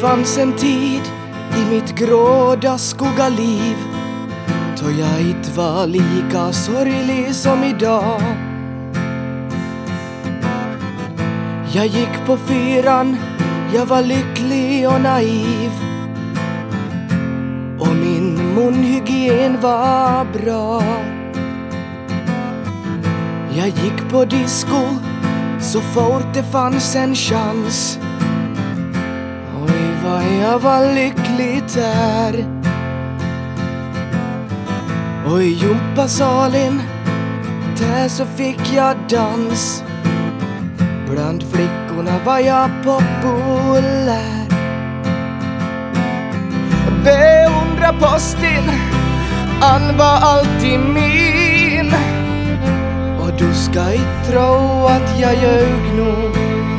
fanns en tid i mitt gråda skugga-liv då jag inte var lika sorglig som idag. Jag gick på 4:an, jag var lycklig och naiv, och min munhygien var bra. Jag gick på disco så fort det fanns en chans. Oj, vad jag var lycklig där. Och i gympasalen, där så fick jag dans. Bland flickorna var jag populär. Beundrarposten, han var alltid min. Och du ska inte tro att jag ljög nog.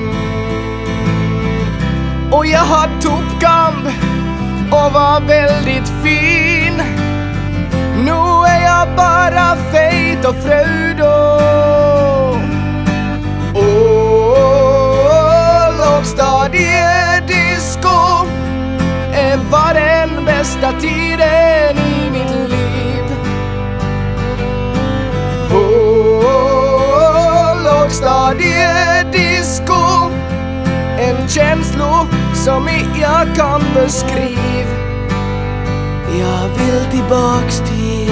Och jag hade toppkamp och var väldigt fin. Nu är jag bara fet och frödo. Lågstadiedisco var den bästa tiden i mitt liv. Lågstadiedisco, en känsla som jag kan beskriva. Jag vill tillbaks tid.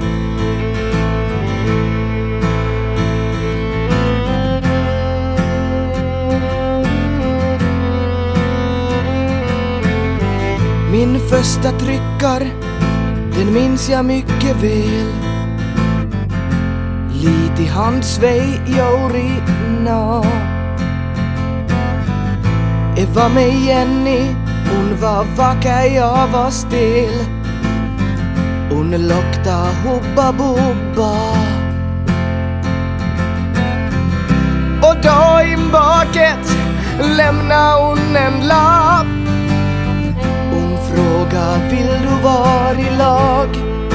Min första tryckar, den minns jag mycket väl. Lite i handsvej jorina. Eva med Jenny, hon var vacker, jag var stel. Hon lukta hubba bubba. Och då i baket lämna hon en lapp. Hon fråga, vill du vara i lag?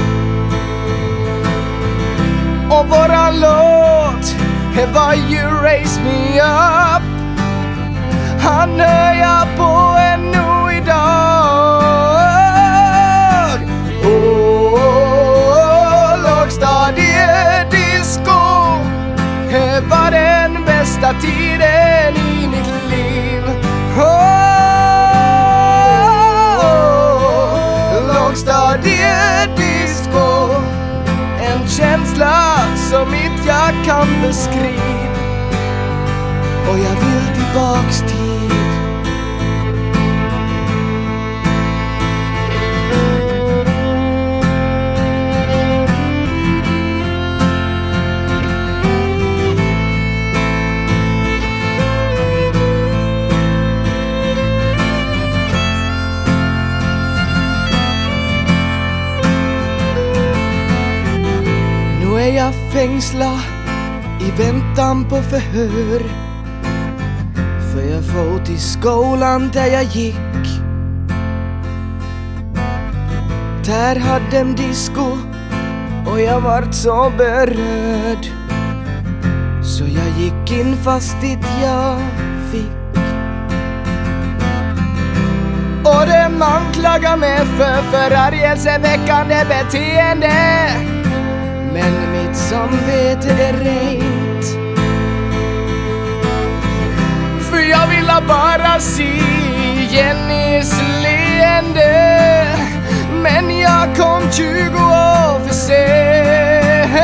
Och våran låt var You Raise Me Up. Han hör jag på ännu idag. Lågstadiedisco var den bästa tiden i mitt liv. Lågstadiedisco, en känsla som inte jag kan beskriva. Och jag vill tillbaks tid. Nu är jag fängsla i väntan på förhör. För jag får till skolan där jag gick. Där hade en disco och jag vart så berörd. Så jag gick in fast dit jag fick. Och de anklagar mig för förargelseväckande beteende. Men mitt samvete är rent. För jag ville bara se Jennys leende. Men jag kom 20 år för sent.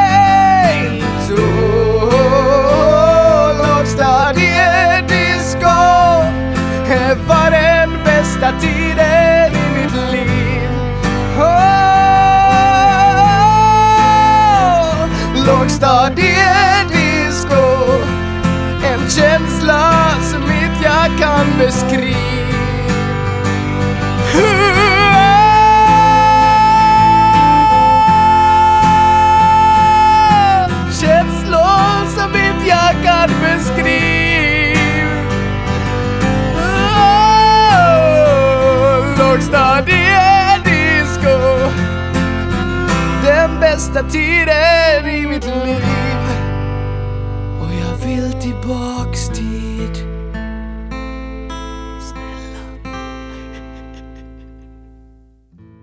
Lågstadiedisco var den bästa tiden i mitt liv. Lågstadiedisco, en känsla som inte jag kan beskriva. Känslor som inte jag kan beskriva. Lågstadiedisco, den bästa tiden i mitt liv. Och jag vill tillbaks tid.